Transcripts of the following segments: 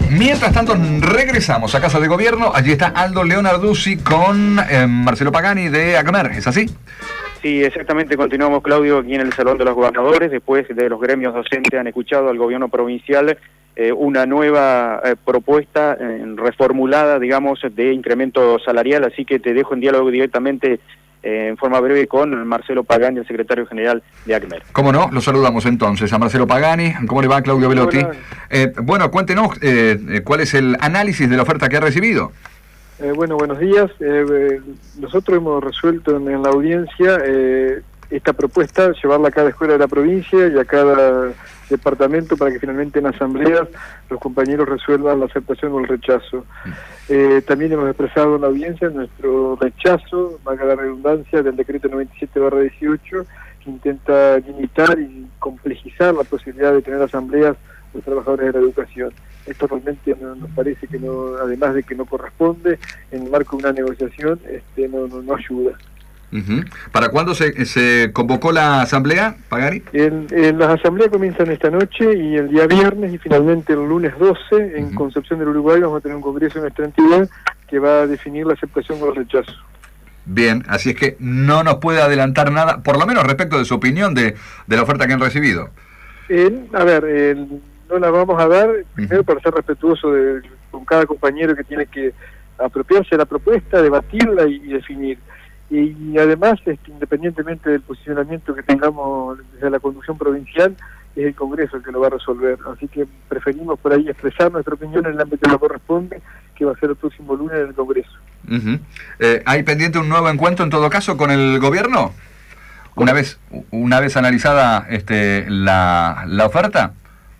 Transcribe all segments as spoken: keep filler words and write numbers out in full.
Mientras tanto, regresamos a Casa de Gobierno. Allí está Aldo Leonarduzzi con eh, Marcelo Pagani de ACMER, ¿es así? Sí, exactamente. Continuamos, Claudio, aquí en el Salón de los Gobernadores. Después de los gremios docentes han escuchado al gobierno provincial eh, una nueva eh, propuesta eh, reformulada, digamos, de incremento salarial. Así que te dejo en diálogo directamente eh, en forma breve con Marcelo Pagani, el secretario general de ACMER. ¿Cómo no? Lo saludamos entonces a Marcelo Pagani. ¿Cómo le va, Claudio Velotti? Eh, bueno, cuéntenos eh, cuál es el análisis de la oferta que ha recibido. Eh, bueno, buenos días. Eh, eh, nosotros hemos resuelto en, en la audiencia eh, esta propuesta, llevarla a cada escuela de la provincia y a cada departamento para que finalmente en asambleas los compañeros resuelvan la aceptación o el rechazo. Eh, también hemos expresado en la audiencia nuestro rechazo, valga la redundancia, del decreto noventa y siete barra dieciocho, que intenta limitar y complejizar la posibilidad de tener asambleas de trabajadores de la educación. Esto realmente no, nos parece que no, además de que no corresponde, en el marco de una negociación, este, no, no, no ayuda. Uh-huh. ¿Para cuándo se, se convocó la asamblea, Pagani? En, en las asambleas comienzan esta noche y el día viernes y finalmente el lunes doce en uh-huh. Concepción del Uruguay vamos a tener un congreso en nuestra entidad que va a definir la aceptación o el rechazo. Bien, así es que no nos puede adelantar nada, por lo menos respecto de su opinión de, de la oferta que han recibido. Eh, a ver, eh, no la vamos a dar, primero para ser respetuoso de, con cada compañero que tiene que apropiarse de la propuesta, debatirla y, y definir. Y, y además, este, independientemente del posicionamiento que tengamos desde la conducción provincial, es el Congreso el que lo va a resolver. Así que preferimos por ahí expresar nuestra opinión en el ámbito que nos corresponde, que va a ser el próximo lunes en el Congreso. Uh-huh. eh, ¿Hay pendiente un nuevo encuentro en todo caso con el gobierno? Una vez, una vez analizada este, la, la oferta.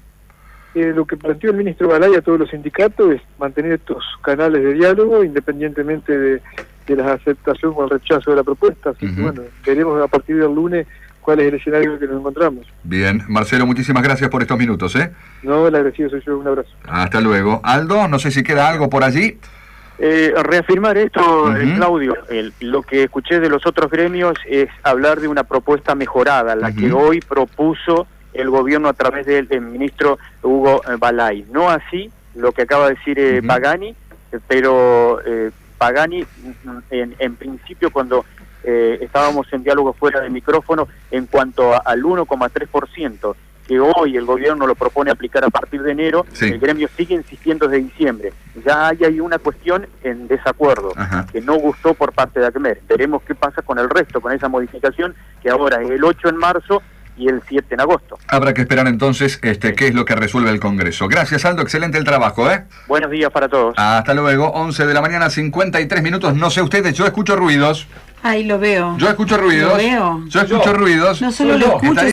Eh, lo que planteó el ministro Balay a todos los sindicatos es mantener estos canales de diálogo independientemente de, de la aceptación o el rechazo de la propuesta. Así uh-huh. que bueno, veremos a partir del lunes cuál es el escenario en el que nos encontramos. Bien, Marcelo, muchísimas gracias por estos minutos, ¿eh? No, el agradecido soy yo, un abrazo. Hasta luego. Aldo, no sé si queda algo por allí. Eh, reafirmar esto, uh-huh. eh, Claudio, el, lo que escuché de los otros gremios es hablar de una propuesta mejorada, la uh-huh. que hoy propuso el gobierno a través del, del ministro Hugo eh, Balay. No así lo que acaba de decir eh, uh-huh. Pagani, eh, pero eh, Pagani, en, en principio, cuando eh, estábamos en diálogo fuera del micrófono, en cuanto a, al uno coma tres por ciento, que hoy el gobierno lo propone aplicar a partir de enero, sí. el gremio sigue insistiendo desde diciembre. Ya hay ahí una cuestión en desacuerdo, Ajá. que no gustó por parte de ACMER. Veremos qué pasa con el resto, con esa modificación, que ahora es el ocho en marzo y el siete en agosto. Habrá que esperar entonces este, sí. qué es lo que resuelve el Congreso. Gracias, Aldo, excelente el trabajo, ¿eh? Buenos días para todos. Hasta luego, once de la mañana, cincuenta y tres minutos. No sé ustedes, yo escucho ruidos. Ahí lo veo. Yo escucho ruidos. Lo veo. Yo escucho yo. ruidos. No solo lo escucho,